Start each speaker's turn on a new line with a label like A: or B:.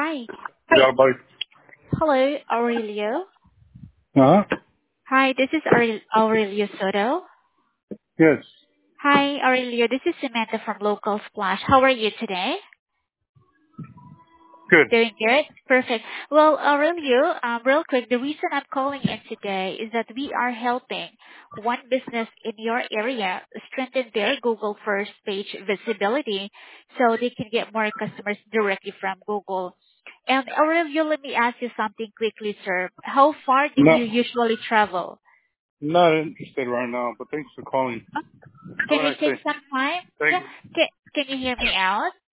A: Hi.
B: Yeah, bye.
A: Hello, Aurelio.
B: Uh-huh.
A: Hi, this is Aurelio Soto.
B: Yes.
A: Hi, Aurelio. This is Samantha from Local Splash. How are you today?
B: Good.
A: Doing good? Perfect. Well, Aurelio, real quick, the reason I'm calling in today is that we are helping one business in your area strengthen their Google first page visibility so they can get more customers directly from Google. And Aurelio, let me ask you something quickly, sir. How far do
B: No,
A: you usually travel?
B: not interested right now, but thanks for calling. Have
A: Can
B: a
A: you
B: nice
A: take
B: day.
A: some time? Yeah.
B: Thanks.
A: Can you hear me out?